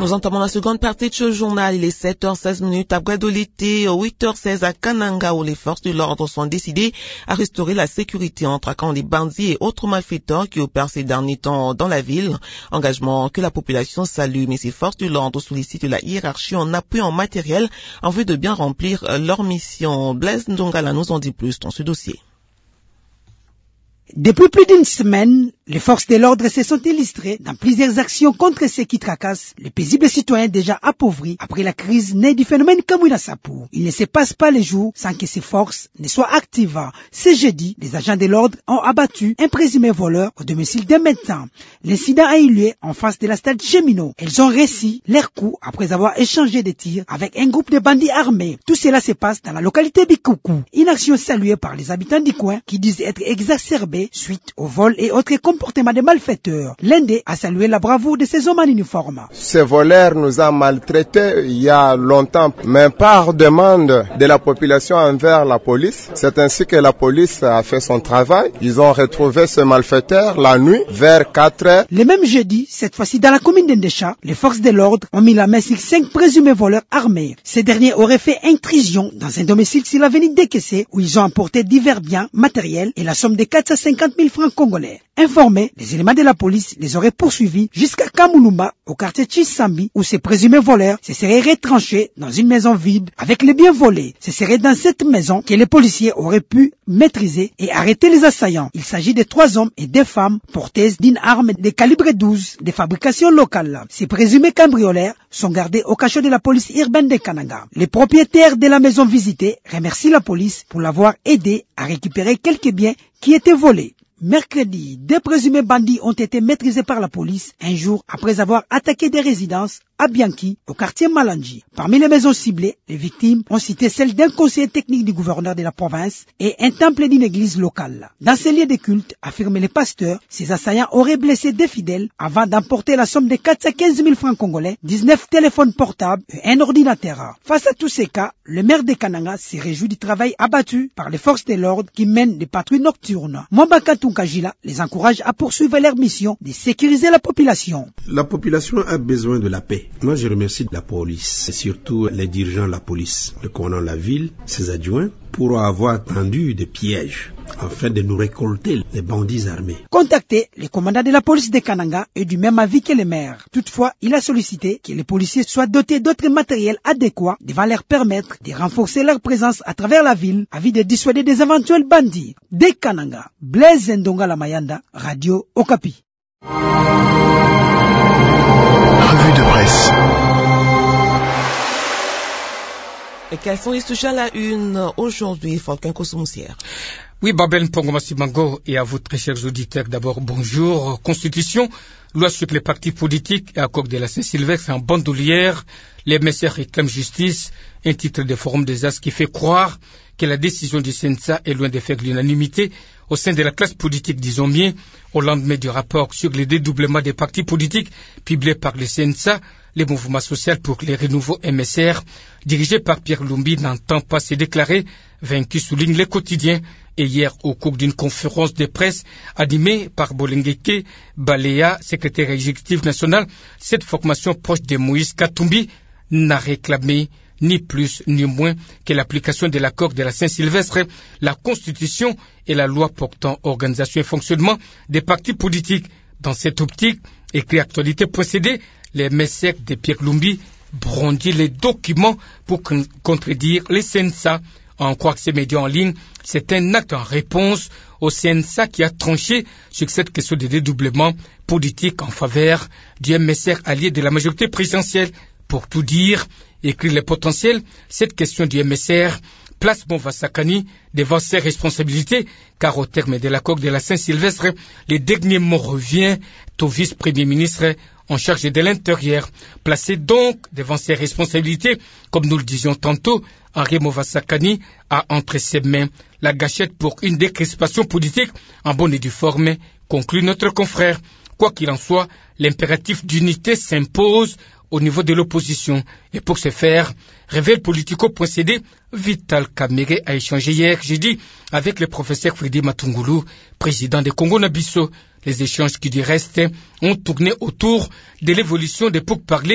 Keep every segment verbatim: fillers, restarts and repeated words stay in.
Nous entamons la seconde partie de ce journal. Il est sept heures seize à Guadolité, huit heures seize à Kananga, où les forces de l'ordre sont décidées à restaurer la sécurité en traquant les bandits et autres malfaiteurs qui opèrent ces derniers temps dans la ville. Engagement que la population salue, mais ces forces de l'ordre sollicitent la hiérarchie en appui en matériel en vue de bien remplir leur mission. Blaise Ndongala nous en dit plus dans ce dossier. Depuis plus d'une semaine, les forces de l'ordre se sont illustrées dans plusieurs actions contre ceux qui tracassent les paisibles citoyens déjà appauvris après la crise née du phénomène Kamwina Sapou. Il ne se passe pas les jours sans que ces forces ne soient actives. Ce jeudi, les agents de l'ordre ont abattu un présumé voleur au domicile d'un médecin. L'incident a eu lieu en face de la stade Cheminot. Ils ont réussi leur coup après avoir échangé des tirs avec un groupe de bandits armés. Tout cela se passe dans la localité Bikoukou. Une action saluée par les habitants du coin qui disent être exacerbée suite au vol et autres comportements des malfaiteurs. L'Inde a salué la bravoure de ces hommes en uniforme. Ces voleurs nous ont maltraités il y a longtemps, mais par demande de la population envers la police. C'est ainsi que la police a fait son travail. Ils ont retrouvé ce malfaiteur la nuit vers quatre heures. Le même jeudi, cette fois-ci dans la commune d'Endécha, les forces de l'ordre ont mis la main sur cinq présumés voleurs armés. Ces derniers auraient fait intrusion dans un domicile sur l'avenue d'Ekessé où ils ont emporté divers biens matériels et la somme de quatre cent cinquante mille francs congolais. Informés, les éléments de la police les auraient poursuivis jusqu'à Kamulumba, au quartier Chisambi, où ces présumés voleurs se seraient retranchés dans une maison vide avec les biens volés. Ce serait dans cette maison que les policiers auraient pu maîtriser et arrêter les assaillants. Il s'agit de trois hommes et deux femmes porteuses d'une arme de calibre douze de fabrication locale. Ces présumés cambrioleurs sont gardés au cachot de la police urbaine de Kananga. Les propriétaires de la maison visitée remercient la police pour l'avoir aidé à récupérer quelques biens qui étaient volés. Mercredi, deux présumés bandits ont été maîtrisés par la police un jour après avoir attaqué des résidences à Bianchi, au quartier Malangi. Parmi les maisons ciblées, les victimes ont cité celle d'un conseiller technique du gouverneur de la province et un temple d'une église locale. Dans ces lieux de culte, affirment les pasteurs, ces assaillants auraient blessé des fidèles avant d'emporter la somme de quatre cent quinze mille francs congolais, dix-neuf téléphones portables et un ordinateur. Face à tous ces cas, le maire de Kananga s'est réjoui du travail abattu par les forces de l'ordre qui mènent des patrouilles nocturnes. Mwambaka Tunkajila les encourage à poursuivre leur mission de sécuriser la population. La population a besoin de la paix. Moi, je remercie la police, et surtout les dirigeants de la police, le commandant de la ville, ses adjoints, pour avoir tendu des pièges afin de nous récolter les bandits armés. Contacté, le commandant de la police de Kananga est du même avis que le maire. Toutefois, il a sollicité que les policiers soient dotés d'autres matériels adéquats devant leur permettre de renforcer leur présence à travers la ville afin de dissuader des éventuels bandits. De Kananga, Blaise Ndongala Mayanda, Radio Okapi. Revue de presse. Et quels sont les sujets à la une aujourd'hui, Falcon Kosumoussière? Oui, Babel Mpongomasibango et à vous, très chers auditeurs, d'abord, bonjour. Constitution, loi sur les partis politiques et accord de la Saint-Sylvestre en bandoulière. Les messieurs réclament justice, un titre de Forum des As qui fait croire que la décision du C N S A est loin de faire l'unanimité au sein de la classe politique, disons bien, au lendemain du rapport sur le dédoublement des partis politiques publié par le C N S A. Le mouvement social pour les renouveaux M S R, dirigé par Pierre Lumbi, n'entend pas se déclarer vaincu, souligne le quotidien. Et hier, au cours d'une conférence de presse animée par Bolengeke Balea, secrétaire exécutif national, cette formation proche de Moïse Katumbi n'a réclamé ni plus ni moins que l'application de l'accord de la Saint-Sylvestre, la Constitution et la loi portant organisation et fonctionnement des partis politiques. Dans cette optique, écrit Actualité précédée, les messieurs de Pierre Lumbi brandit les documents pour contredire les C N S A. On croit que ces médias en ligne, c'est un acte en réponse au C N S A qui a tranché sur cette question de dédoublement politique en faveur du M S R allié de la majorité présidentielle. Pour tout dire, écrit le potentiel, cette question du M S R place Mouvasakani devant ses responsabilités, car au terme de l'accord de la Saint-Sylvestre, le dernier mot revient au vice-premier ministre en charge de l'intérieur, placé donc devant ses responsabilités, comme nous le disions tantôt, Henri Mouvasakani a entre ses mains la gâchette pour une décrispation politique en bonne et due forme, conclut notre confrère. Quoi qu'il en soit, l'impératif d'unité s'impose au niveau de l'opposition. Et pour ce faire, révèle politico-procédé, Vital Kamerhe a échangé hier jeudi avec le professeur Fridi Matungulu, président de Congo-Nabisso. Les échanges qui du reste ont tourné autour de l'évolution des pourparlers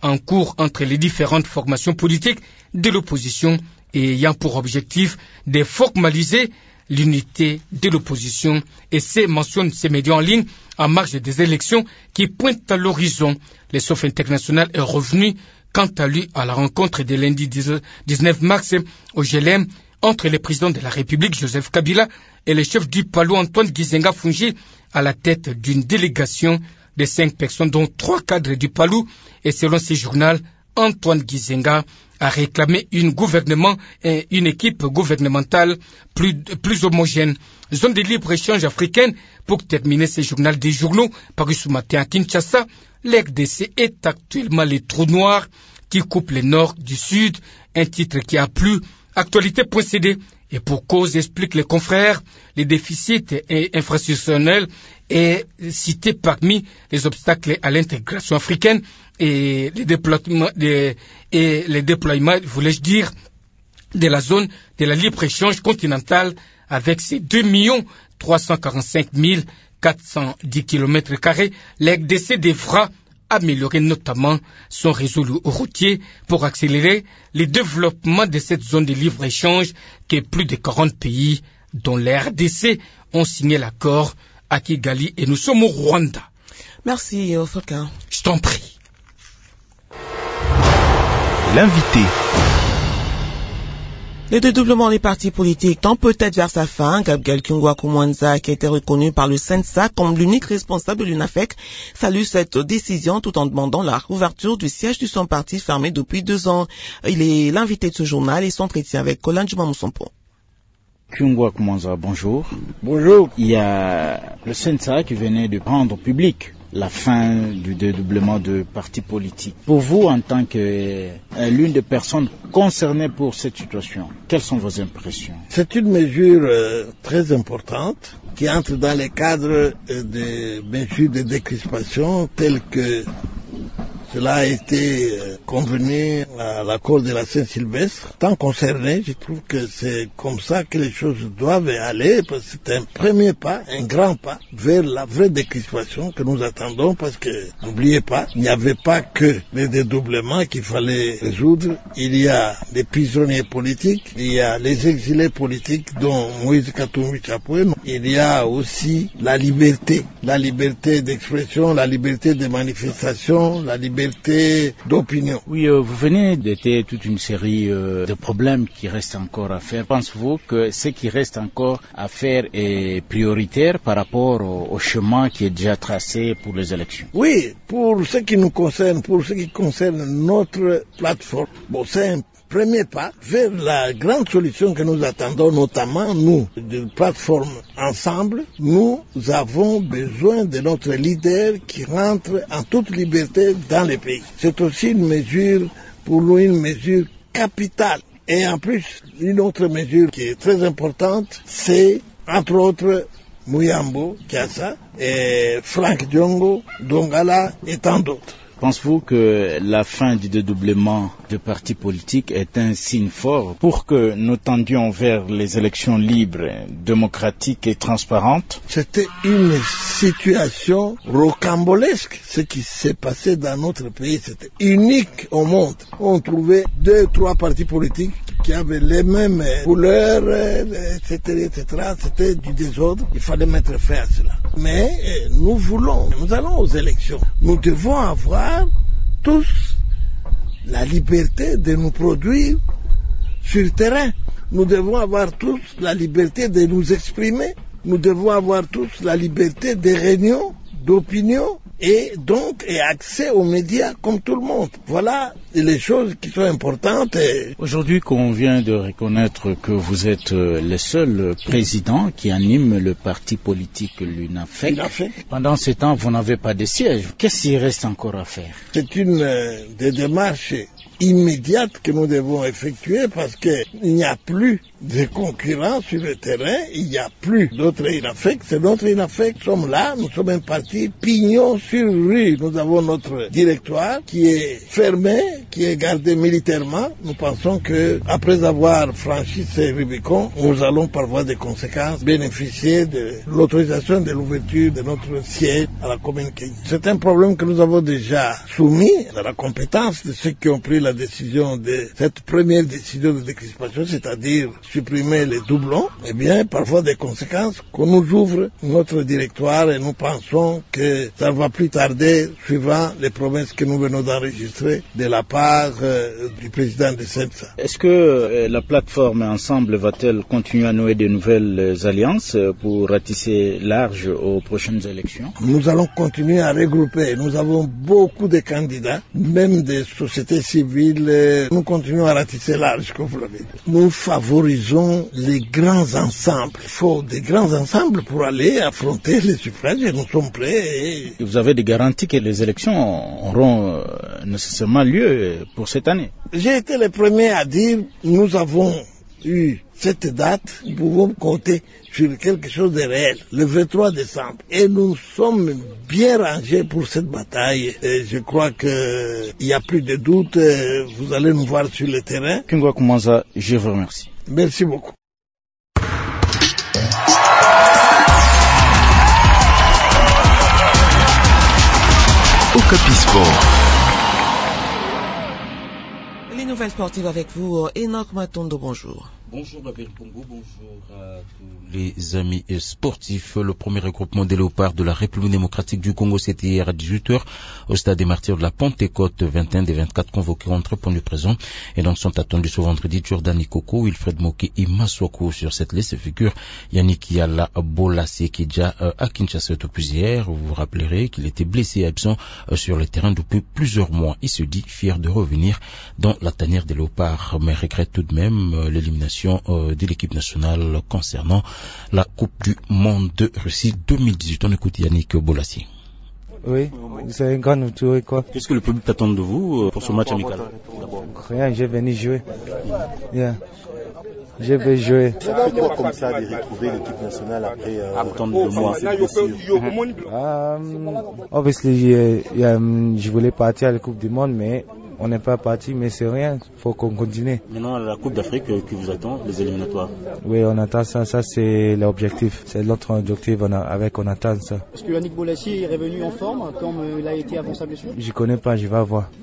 en cours entre les différentes formations politiques de l'opposition et ayant pour objectif de formaliser l'unité de l'opposition. Et c'est mentionne ces médias en ligne en marge des élections qui pointent à l'horizon. Le Sof international est revenu quant à lui à la rencontre de lundi dix-neuf mars au G L M entre le président de la République Joseph Kabila et le chef du Palou Antoine Gizenga Fungi à la tête d'une délégation de cinq personnes dont trois cadres du Palou. Et selon ce journal, Antoine Gizenga a réclamé une gouvernement et une équipe gouvernementale plus, plus homogène. Zone de libre-échange africaine, pour terminer ce journal des journaux paru ce matin à Kinshasa, l'R D C est actuellement le trou noir qui coupe le nord du sud, un titre qui a plu. Actualité.cd. Et pour cause, explique les confrères, les déficits infrastructurels est cité parmi les obstacles à l'intégration africaine et les déploiements, de, et les déploiements, voulais-je dire, de la zone de la libre-échange continentale avec ses deux millions trois cent quarante-cinq mille quatre cent dix kilomètres carrés. L'R D C devra améliorer notamment son réseau routier pour accélérer le développement de cette zone de libre-échange que plus de quarante pays, dont les R D C, ont signé l'accord à Kigali et nous sommes au Rwanda. Merci, Fauquin. Je t'en prie. L'invité. Le dédoublement des partis politiques tend peut-être vers sa fin. Gabriel Kyungwa Kumwanza, qui a été reconnu par le Sensa comme l'unique responsable de l'UNAFEC, salue cette décision tout en demandant la réouverture du siège de son parti fermé depuis deux ans. Il est l'invité de ce journal et s'entretient avec Colin Jumamoussompo. Kyungwa Kumwanza, bonjour. Bonjour. Il y a le Sensa qui venait de rendre public la fin du dédoublement de partis politiques. Pour vous, en tant que euh, l'une des personnes concernées pour cette situation, quelles sont vos impressions? C'est une mesure euh, très importante qui entre dans les cadres euh, des mesures de décrispation telles que cela a été euh, convenu à l'accord de la Saint-Sylvestre. Tant concerné, je trouve que c'est comme ça que les choses doivent aller, parce que c'est un premier pas, un grand pas vers la vraie décrispation que nous attendons, parce que, n'oubliez pas, il n'y avait pas que les dédoublements qu'il fallait résoudre. Il y a des prisonniers politiques, il y a les exilés politiques, dont Moïse Katumbi Chapoué. Il y a aussi la liberté, la liberté d'expression, la liberté de manifestation, la liberté d'opinion. Oui, euh, vous venez d'éter toute une série euh, de problèmes qui restent encore à faire. Pensez-vous que ce qui reste encore à faire est prioritaire par rapport au, au chemin qui est déjà tracé pour les élections? Oui, pour ce qui nous concerne, pour ce qui concerne notre plateforme, bon, c'est un premier pas vers la grande solution que nous attendons, notamment nous, de plateforme ensemble. Nous avons besoin de notre leader qui rentre en toute liberté dans le pays. C'est aussi une mesure, pour nous, une mesure capitale. Et en plus, une autre mesure qui est très importante, c'est, entre autres, Muyambo, Kiassa, et Frank Diongo, Dongala et tant d'autres. Pensez-vous que la fin du dédoublement de partis politiques est un signe fort pour que nous tendions vers les élections libres, démocratiques et transparentes? C'était une situation rocambolesque. Ce qui s'est passé dans notre pays, c'était unique au monde. On trouvait deux, trois partis politiques qui avaient les mêmes couleurs, et cetera, et cetera. C'était du désordre. Il fallait mettre fin à cela. Mais nous voulons, nous allons aux élections. Nous devons avoir tous la liberté de nous produire sur le terrain. Nous devons avoir tous la liberté de nous exprimer. Nous devons avoir tous la liberté de réunion, d'opinion et donc et accès aux médias comme tout le monde. Voilà les choses qui sont importantes. Et... Aujourd'hui qu'on vient de reconnaître que vous êtes le seul président qui anime le parti politique l'UNAFEC, pendant ce temps vous n'avez pas de siège. Qu'est-ce qu'il reste encore à faire? C'est une euh, des démarches immédiates que nous devons effectuer parce qu'il n'y a plus des concurrents sur le terrain. Il n'y a plus d'autres INAFEC. C'est notre INAFEC qui sommes là. Nous sommes un parti pignon sur rue. Nous avons notre directoire qui est fermé, qui est gardé militairement. Nous pensons que après avoir franchi ces Rubicons, nous allons par voie de conséquences bénéficier de l'autorisation de l'ouverture de notre siège à la commune Kenya. C'est un problème que nous avons déjà soumis à la compétence de ceux qui ont pris la décision de cette première décision de décrispation, c'est-à-dire supprimer les doublons. Eh bien, par voie de conséquences, qu'on nous ouvre notre directoire et nous pensons que ça ne va plus tarder suivant les promesses que nous venons d'enregistrer de la part euh, du président de SENSA. Est-ce que euh, la plateforme Ensemble va-t-elle continuer à nouer de nouvelles euh, alliances euh, pour ratisser large aux prochaines élections? Nous allons continuer à regrouper. Nous avons beaucoup de candidats, même des sociétés civiles. Euh, nous continuons à ratisser large, comme vous l'avez dit. Nous favorisons les grands ensembles. Il faut des grands ensembles pour aller affronter les suffrages et nous sommes prêts. Et... Vous avez des garanties que les élections auront euh, nécessairement lieu pour cette année? J'ai été le premier à dire nous avons eu cette date, nous pouvons compter sur quelque chose de réel, le vingt-trois décembre. Et nous sommes bien rangés pour cette bataille. Et je crois qu'il n'y a plus de doute, vous allez nous voir sur le terrain. Kingwa Koumanza, je vous remercie. Merci beaucoup. Okapi Sport. Les nouvelles sportives avec vous, Enoch Matondo, bonjour. Bonjour Babel Pongo, bonjour à tous les amis sportifs. Le premier regroupement des léopards de la République démocratique du Congo, c'était hier à dix-huit heures au stade des Martyrs de la Pentecôte. vingt et un des vingt-quatre convoqués ont répondu présent et donc sont attendus ce vendredi. Jordan Ikoko, Wilfred Moké et Maswako. Sur cette liste figure Yannick Yala Bolassi qui est déjà à Kinshasa depuis hier. Vous vous rappellerez qu'il était blessé et absent sur le terrain depuis plusieurs mois. Il se dit fier de revenir dans la tanière des léopards, mais regrette tout de même l'élimination de l'équipe nationale concernant la Coupe du Monde de Russie deux mille dix-huit. On écoute Yannick Bolassi. Oui, c'est un grand retour, quoi. Qu'est-ce que le public t'attend de vous pour ce match amical? Rien, j'ai venu jouer. Yeah. Je vais jouer. Ça fait quoi comme ça de retrouver l'équipe nationale après euh, autant de mois? um, Obviously, um, je voulais partir à la Coupe du Monde, mais on n'est pas parti, mais c'est rien, il faut qu'on continue. Maintenant, la Coupe d'Afrique qui vous attend, les éliminatoires. Oui, on attend ça, ça c'est l'objectif, c'est notre objectif, on a, avec on attend ça. Est-ce que Yannick Bolassi est revenu en forme comme il a été avant sa blessure? Je connais pas, je vais voir.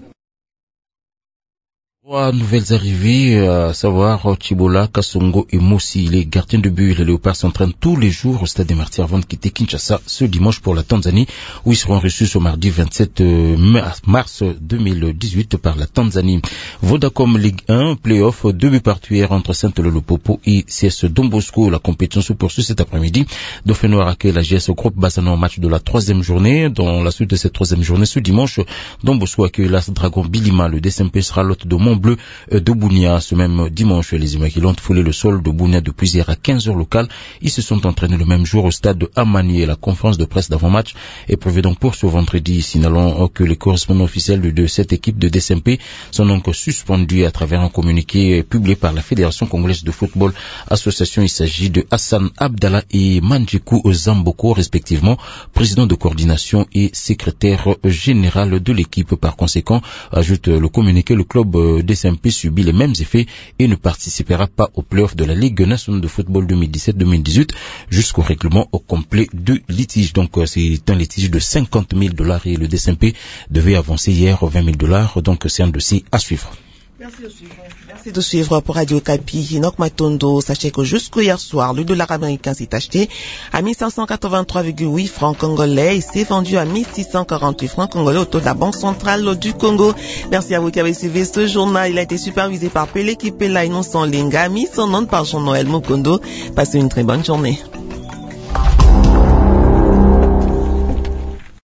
Trois nouvelles arrivées, à savoir Chibola, Kasongo et Moussi. Les gardiens de but, les léopards s'entraînent tous les jours au stade des Martyrs avant de quitter Kinshasa ce dimanche pour la Tanzanie, où ils seront reçus ce mardi vingt-sept mars deux mille dix-huit par la Tanzanie. Vodacom Ligue un, play-off, deux buts partout hier entre Saint-Lô-le-Popo et C S Don Bosco. La compétition se poursuit cet après-midi. Dauphin Noir accueille la G S Groupe Bassano en match de la troisième journée. Dans la suite de cette troisième journée, ce dimanche, Don Bosco accueille l'As Dragon Bilima. Le D S M P sera l'hôte de Mont Bleu de Bounia. Ce même dimanche, les Immaculés ont foulé le sol de Bounia depuis hier à quinze heures locales. Ils se sont entraînés le même jour au stade de Amani. La conférence de presse d'avant-match est prévue donc pour ce vendredi. Signalons que les correspondants officiels de cette équipe de D S M P sont donc suspendus à travers un communiqué publié par la Fédération congolaise de football association. Il s'agit de Hassan Abdallah et Manjiku Zamboko, respectivement président de coordination et secrétaire général de l'équipe. Par conséquent, ajoute le communiqué, le club D S M P subit les mêmes effets et ne participera pas aux playoffs de la Ligue nationale de football deux mille dix-sept deux mille dix-huit jusqu'au règlement au complet de litige. Donc c'est un litige de cinquante mille dollars et le D S M P devait avancer hier vingt mille dollars. Donc c'est un dossier à suivre. Merci de suivre. Merci de suivre pour Radio Okapi. Enoch Matondo, sachez que jusqu'au hier soir, le dollar américain s'est acheté à mille cinq cent quatre-vingt-trois virgule huit francs congolais et s'est vendu à mille six cent quarante-huit francs congolais au taux de la Banque centrale du Congo. Merci à vous qui avez suivi ce journal. Il a été supervisé par Pelé Kipela et non sans Linga, mis son nom par Jean-Noël Mukondo. Passez une très bonne journée.